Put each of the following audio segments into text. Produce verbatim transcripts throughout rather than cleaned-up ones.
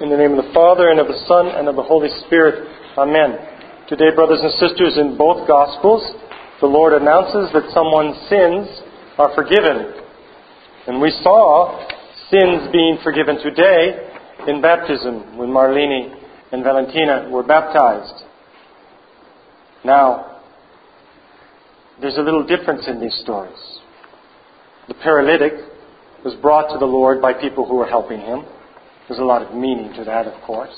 In the name of the Father, and of the Son, and of the Holy Spirit. Amen. Today, brothers and sisters, in both Gospels, the Lord announces that someone's sins are forgiven. And we saw sins being forgiven today in baptism when Marlene and Valentina were baptized. Now, there's a little difference in these stories. The paralytic was brought to the Lord by people who were helping him. There's a lot of meaning to that, of course.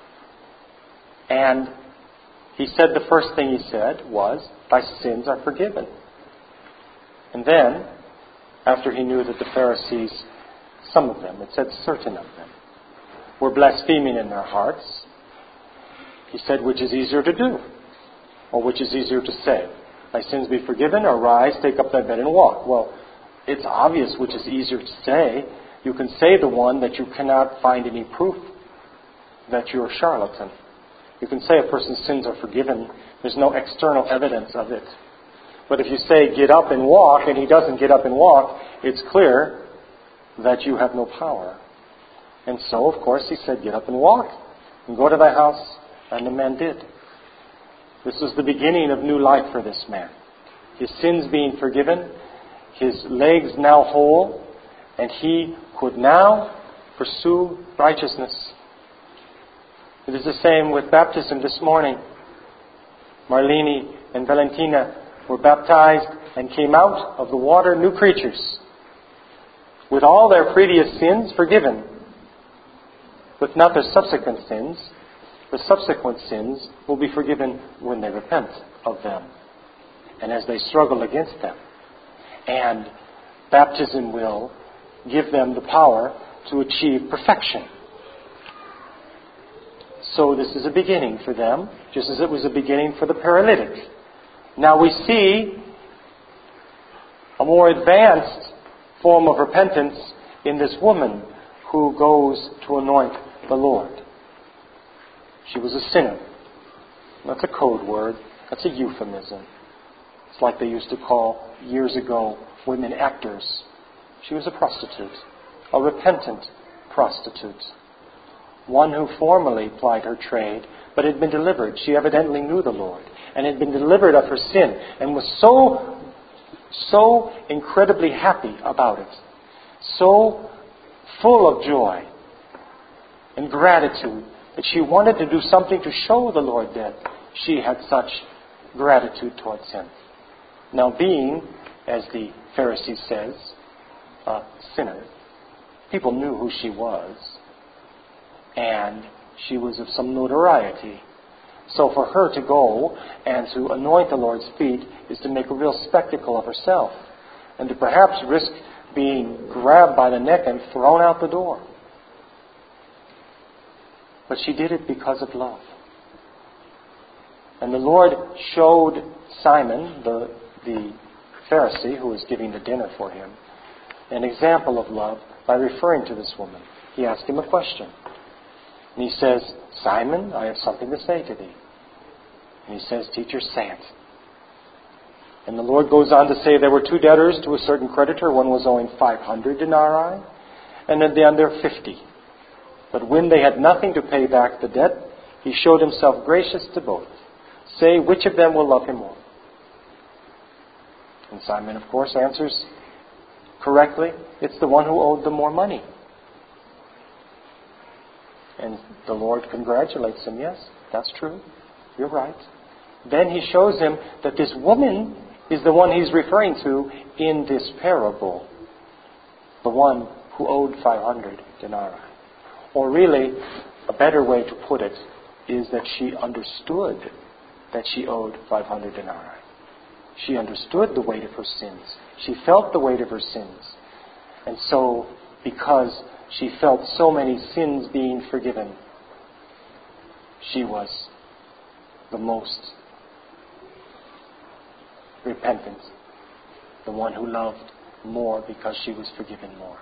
And he said the first thing he said was, "Thy sins are forgiven." And then, after he knew that the Pharisees, some of them, it said certain of them, were blaspheming in their hearts, he said, which is easier to do? Or which is easier to say? "Thy sins be forgiven," or "Rise, take up thy bed and walk." Well, it's obvious which is easier to say. You can say the one that you cannot find any proof that you're a charlatan. You can say a person's sins are forgiven. There's no external evidence of it. But if you say, "Get up and walk," and he doesn't get up and walk, it's clear that you have no power. And so, of course, he said, "Get up and walk, and go to thy house." And the man did. This was the beginning of new life for this man. His sins being forgiven, his legs now whole, and he could now pursue righteousness. It is the same with baptism this morning. Marlene and Valentina were baptized and came out of the water new creatures, with all their previous sins forgiven, but not their subsequent sins. The subsequent sins will be forgiven when they repent of them and as they struggle against them. And baptism will give them the power to achieve perfection. So this is a beginning for them, just as it was a beginning for the paralytic. Now we see a more advanced form of repentance in this woman who goes to anoint the Lord. She was a sinner. That's a code word. That's a euphemism. It's like they used to call, years ago, women actors. She was a prostitute, a repentant prostitute. One who formerly plied her trade, but had been delivered. She evidently knew the Lord and had been delivered of her sin and was so, so incredibly happy about it. So full of joy and gratitude that she wanted to do something to show the Lord that she had such gratitude towards Him. Now being, as the Pharisee says, a sinner, people knew who she was, and she was of some notoriety. So for her to go and to anoint the Lord's feet is to make a real spectacle of herself, and to perhaps risk being grabbed by the neck and thrown out the door. But she did it because of love. And the Lord showed Simon, the, the Pharisee who was giving the dinner for him, an example of love by referring to this woman. He asked him a question. And he says, "Simon, I have something to say to thee." And he says, "Teacher, say it." And the Lord goes on to say there were two debtors to a certain creditor. One was owing five hundred denarii, and the other fifty. But when they had nothing to pay back the debt, he showed himself gracious to both. Say, which of them will love him more? And Simon, of course, answers correctly, it's the one who owed them more money. And the Lord congratulates him. Yes, that's true. You're right. Then he shows him that this woman is the one he's referring to in this parable. The one who owed five hundred denarii. Or really, a better way to put it is that she understood that she owed five hundred denarii. She understood the weight of her sins. She felt the weight of her sins. And so, because she felt so many sins being forgiven, she was the most repentant, the one who loved more because she was forgiven more.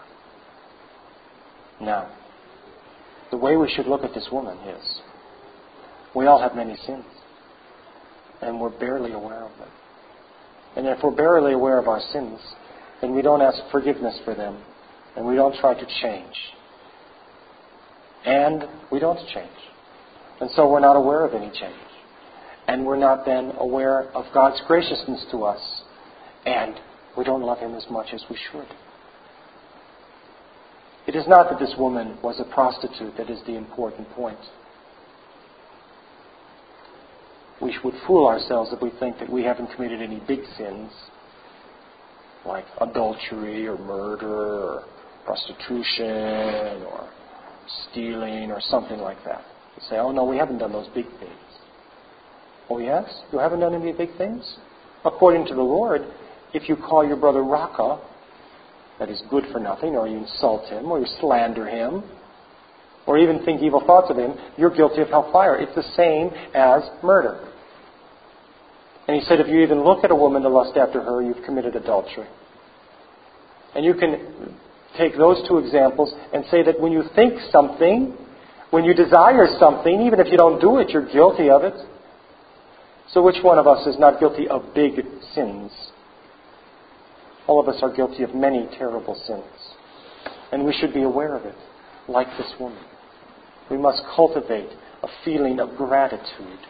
Now, the way we should look at this woman is, we all have many sins, and we're barely aware of them. And if we're barely aware of our sins, then we don't ask forgiveness for them, and we don't try to change. And we don't change. And so we're not aware of any change. And we're not then aware of God's graciousness to us. And we don't love Him as much as we should. It is not that this woman was a prostitute that is the important point. We would fool ourselves if we think that we haven't committed any big sins, like adultery or murder or prostitution or stealing or something like that. You say, oh no, we haven't done those big things. Oh yes? You haven't done any big things? According to the Lord, if you call your brother Raka, that is good for nothing, or you insult him, or you slander him, or even think evil thoughts of him, you're guilty of hellfire. It's the same as murder. And he said, if you even look at a woman to lust after her, you've committed adultery. And you can take those two examples and say that when you think something, when you desire something, even if you don't do it, you're guilty of it. So which one of us is not guilty of big sins? All of us are guilty of many terrible sins. And we should be aware of it, like this woman. We must cultivate a feeling of gratitude.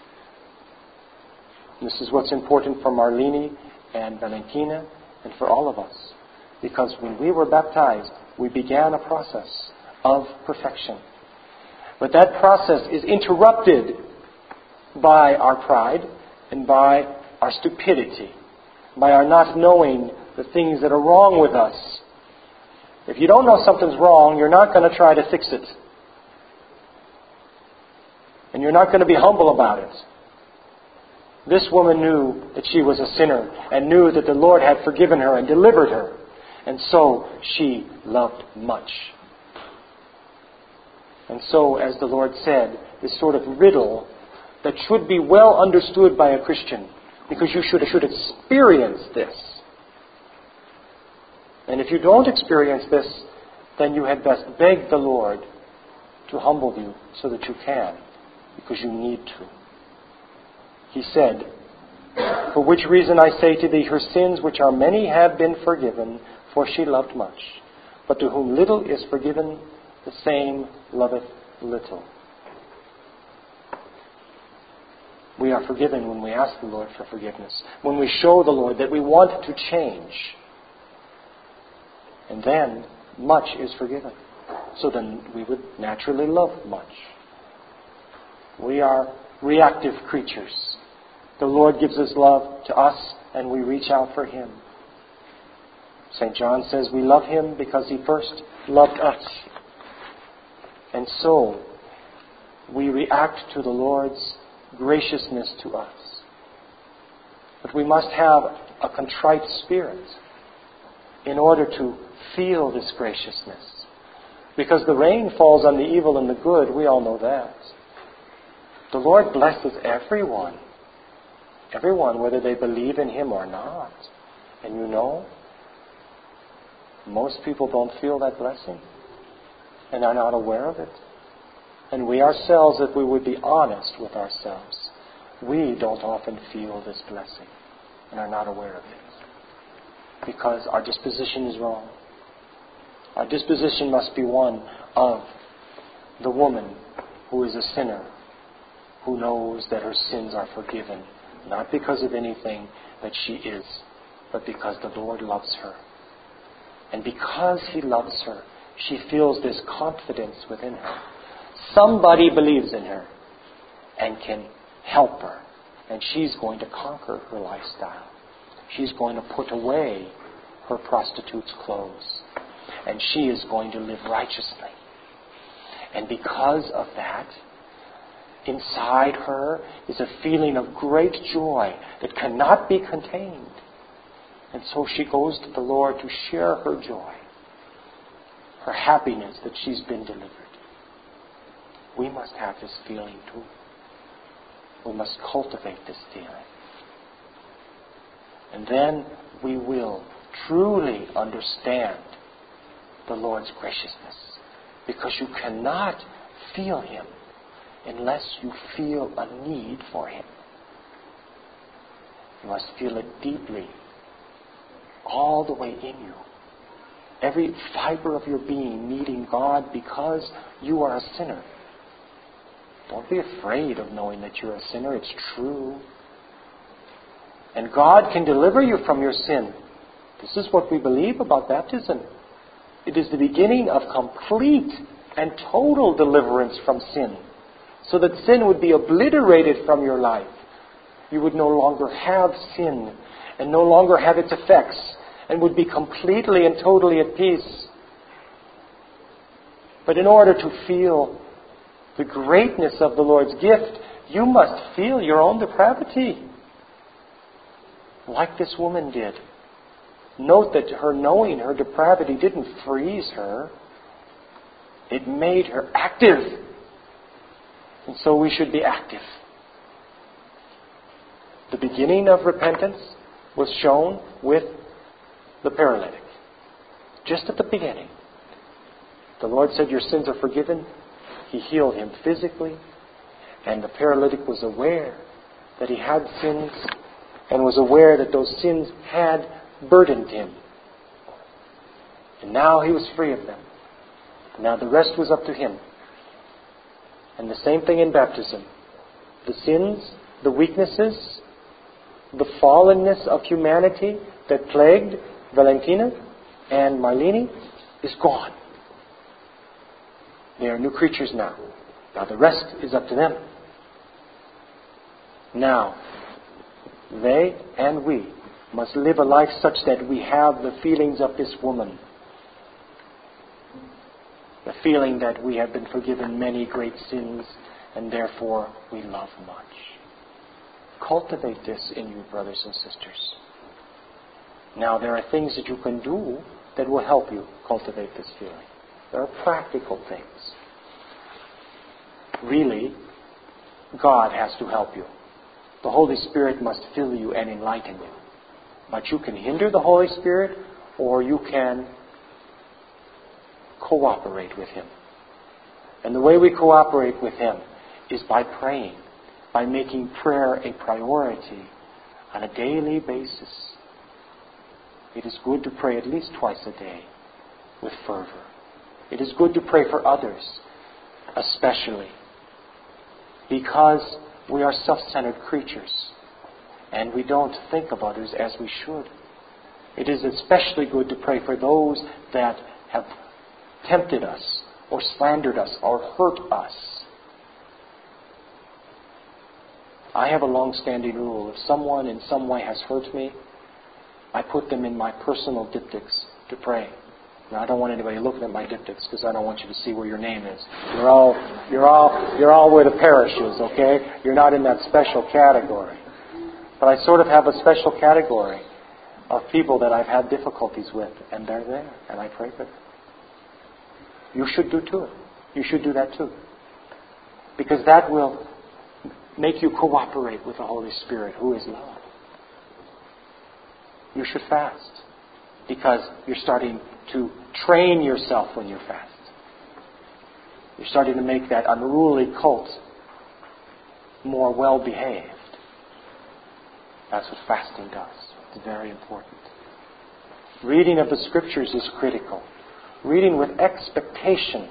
This is what's important for Marlene and Valentina and for all of us. Because when we were baptized, we began a process of perfection. But that process is interrupted by our pride and by our stupidity, by our not knowing the things that are wrong with us. If you don't know something's wrong, you're not going to try to fix it. And you're not going to be humble about it. This woman knew that she was a sinner and knew that the Lord had forgiven her and delivered her. And so she loved much. And so, as the Lord said, this sort of riddle that should be well understood by a Christian, because you should, should experience this. And if you don't experience this, then you had best beg the Lord to humble you so that you can, because you need to. He said, for which reason I say to thee, her sins, which are many, have been forgiven, for she loved much. But to whom little is forgiven, the same loveth little. We are forgiven when we ask the Lord for forgiveness, when we show the Lord that we want to change. And then much is forgiven. So then we would naturally love much. We are reactive creatures. The Lord gives His love to us and we reach out for Him. Saint John says we love Him because He first loved us. And so we react to the Lord's graciousness to us. But we must have a contrite spirit in order to feel this graciousness. Because the rain falls on the evil and the good, we all know that. The Lord blesses everyone. Everyone, whether they believe in Him or not. And you know, most people don't feel that blessing and are not aware of it. And we ourselves, if we would be honest with ourselves, we don't often feel this blessing and are not aware of it. Because our disposition is wrong. Our disposition must be one of the woman who is a sinner, who knows that her sins are forgiven, not because of anything that she is, but because the Lord loves her. And because He loves her, she feels this confidence within her. Somebody believes in her and can help her. And she's going to conquer her lifestyle. She's going to put away her prostitute's clothes. And she is going to live righteously. And because of that, inside her is a feeling of great joy that cannot be contained. And so she goes to the Lord to share her joy, her happiness that she's been delivered. We must have this feeling too. We must cultivate this feeling. And then we will truly understand the Lord's graciousness. Because you cannot feel Him unless you feel a need for Him. You must feel it deeply, all the way in you. every fiber of your being needing God because you are a sinner. Don't be afraid of knowing that you're a sinner. It's true. And God can deliver you from your sin. This is what we believe about baptism. It is the beginning of complete and total deliverance from sin, so that sin would be obliterated from your life. You would no longer have sin and no longer have its effects, and would be completely and totally at peace. But in order to feel the greatness of the Lord's gift, you must feel your own depravity, like this woman did. Note that her knowing her depravity didn't freeze her. It made her active. And so we should be active. The beginning of repentance was shown with the paralytic. Just at the beginning. The Lord said, your sins are forgiven. He healed him physically. And the paralytic was aware that he had sins and was aware that those sins had burdened him. And now he was free of them. Now the rest was up to him. And the same thing in baptism. The sins, the weaknesses, the fallenness of humanity that plagued Valentina and Marlene is gone. They are new creatures now. Now the rest is up to them. Now, they and we must live a life such that we have the feelings of this woman. The feeling that we have been forgiven many great sins and therefore we love much. Cultivate this in you, brothers and sisters. Now, there are things that you can do that will help you cultivate this feeling. There are practical things. Really, God has to help you. The Holy Spirit must fill you and enlighten you. But you can hinder the Holy Spirit, or you can cooperate with Him. And the way we cooperate with Him is by praying, by making prayer a priority on a daily basis. It is good to pray at least twice a day with fervor. It is good to pray for others, especially because we are self-centered creatures and we don't think of others as we should. It is especially good to pray for those that have tempted us or slandered us or hurt us. I have a long-standing rule. If someone in some way has hurt me, I put them in my personal diptychs to pray. Now, I don't want anybody looking at my diptychs because I don't want you to see where your name is. You're all, you're all, you're all where the parish is, okay? You're not in that special category. But I sort of have a special category of people that I've had difficulties with, and they're there, and I pray for them. You should do too. You should do that too. Because that will make you cooperate with the Holy Spirit, who is love. You should fast because you're starting to train yourself when you fast. You're starting to make that unruly cult more well-behaved. That's what fasting does. It's very important. Reading of the Scriptures is critical. Reading with expectation,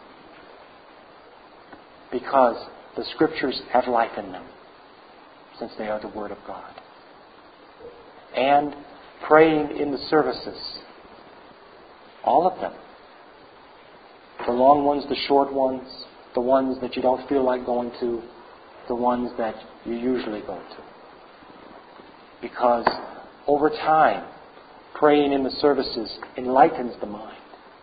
because the Scriptures have life in them, since they are the Word of God. And praying in the services. All of them. The long ones, the short ones, the ones that you don't feel like going to, the ones that you usually go to. Because over time, praying in the services enlightens the mind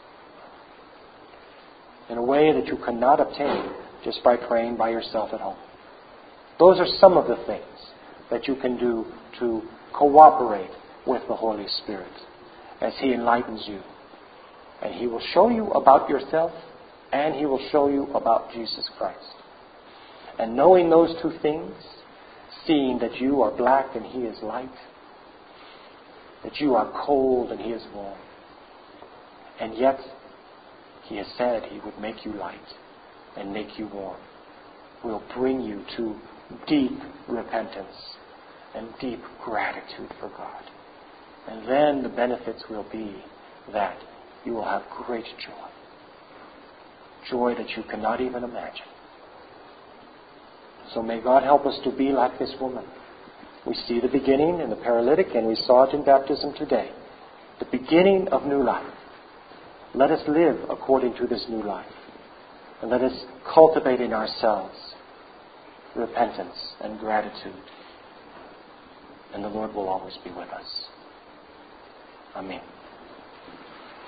in a way that you cannot obtain just by praying by yourself at home. Those are some of the things that you can do to cooperate with the Holy Spirit as He enlightens you. And He will show you about yourself, and He will show you about Jesus Christ. And knowing those two things, seeing that you are black and He is light, that you are cold and He is warm, and yet He has said He would make you light and make you warm, will bring you to deep repentance and deep gratitude for God. And then the benefits will be that you will have great joy. Joy that you cannot even imagine. So may God help us to be like this woman. We see the beginning in the paralytic, and we saw it in baptism today. The beginning of new life. Let us live according to this new life. And let us cultivate in ourselves repentance and gratitude. And the Lord will always be with us. Amen.